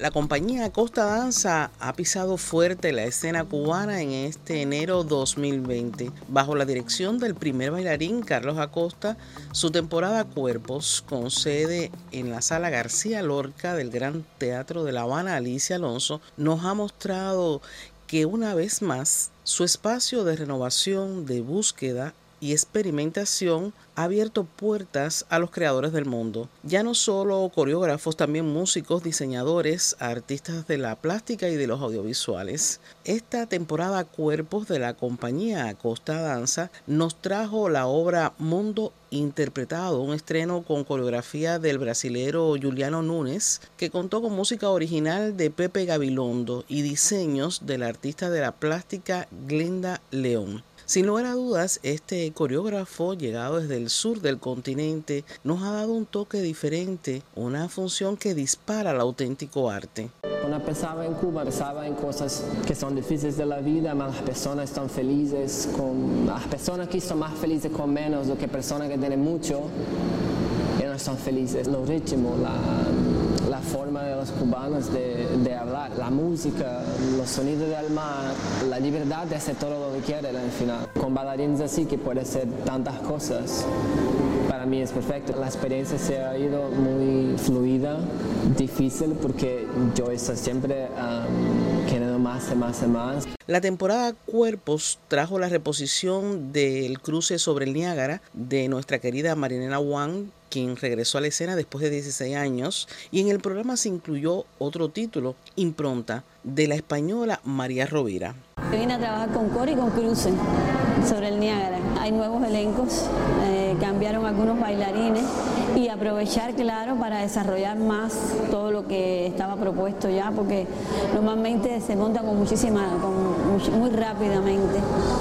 La compañía Acosta Danza ha pisado fuerte la escena cubana en este enero 2020. Bajo la dirección del primer bailarín Carlos Acosta, su temporada Cuerpos, con sede en la Sala García Lorca del Gran Teatro de La Habana Alicia Alonso, nos ha mostrado que una vez más su espacio de renovación, de búsqueda y experimentación ha abierto puertas a los creadores del mundo. Ya no solo coreógrafos, también músicos, diseñadores, artistas de la plástica y de los audiovisuales. Esta temporada Cuerpos de la compañía Acosta Danza nos trajo la obra Mundo Interpretado, un estreno con coreografía del brasilero Juliano Nunes, que contó con música original de Pepe Gabilondo y diseños del artista de la plástica Glenda León. Sin lugar a dudas, este coreógrafo, llegado desde el sur del continente, nos ha dado un toque diferente, una función que dispara el auténtico arte. Cuando pensaba en Cuba, pensaba en cosas que son difíciles de la vida, mas las personas están felices, las personas aquí son más felices con menos do que personas que tienen mucho y no están felices. Los ritmos, la forma de los cubanos de hablar, la música, los sonidos del mar, la libertad de hacer todo lo que quieren al final. Con bailarines así que puede ser tantas cosas, para mí es perfecto. La experiencia se ha ido muy fluida, difícil porque yo estoy siempre queriendo más y más y más. La temporada Cuerpos trajo la reposición del cruce sobre el Niágara de nuestra querida Marinela Wang, quien regresó a la escena después de 16 años, y en el programa se incluyó otro título, Impronta, de la española María Rovira. Vine a trabajar con coro y con cruce sobre el Niágara. Hay nuevos elencos, cambiaron algunos bailarines y aprovechar, claro, para desarrollar más todo lo que estaba propuesto ya, porque normalmente se monta muy rápidamente,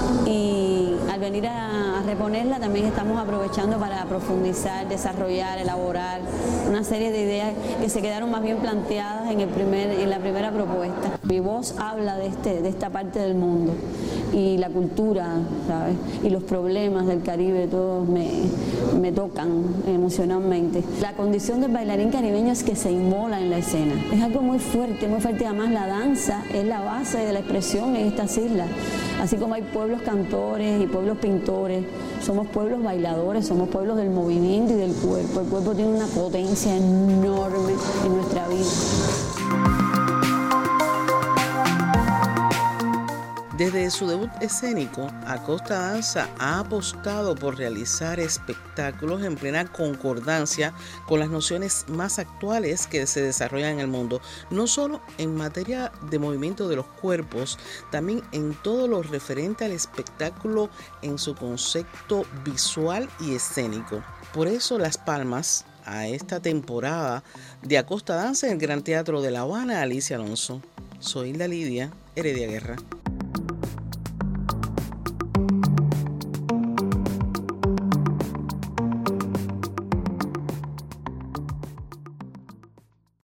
y al venir a reponerla también estamos aprovechando para profundizar, desarrollar, elaborar una serie de ideas que se quedaron más bien planteadas en la primera propuesta. Mi voz habla de esta parte del mundo y la cultura, ¿sabes? Y los problemas del Caribe, todos me tocan emocionalmente. La condición del bailarín caribeño es que se inmola en la escena. Es algo muy fuerte, además la danza es la base de la expresión en estas islas. Así como hay pueblos cantores y pueblos pintores, somos pueblos bailadores, somos pueblos del movimiento y del cuerpo. El cuerpo tiene una potencia enorme en nuestra vida. Desde su debut escénico, Acosta Danza ha apostado por realizar espectáculos en plena concordancia con las nociones más actuales que se desarrollan en el mundo, no solo en materia de movimiento de los cuerpos, también en todo lo referente al espectáculo en su concepto visual y escénico. Por eso las palmas a esta temporada de Acosta Danza en el Gran Teatro de La Habana Alicia Alonso. Soy Hilda Lidia Heredia Guerra.